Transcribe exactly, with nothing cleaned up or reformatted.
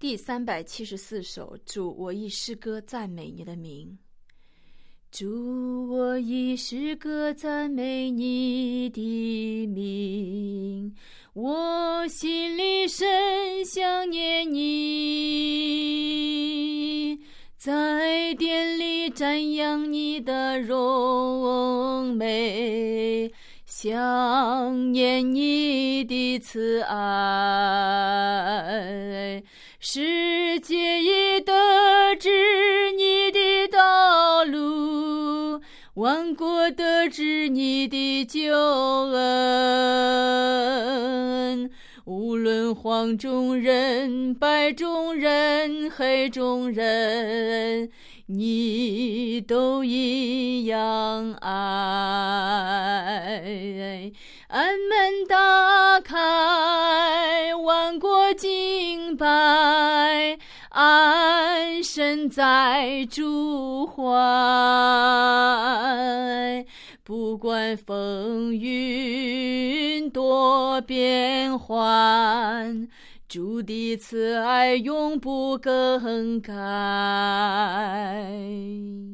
第三百七十四首，主，我以诗歌赞美你的名。主，我以诗歌赞美你的名，我心里深想念你，在殿里瞻仰你的荣美，想念你的慈爱，世界已得知你的道路，万国得知你的救恩。无论黄种人、白种人、黑种人，你都一样爱。安门打开，万国敬拜，安身在主怀。不管风云多变幻，主的慈爱永不更改。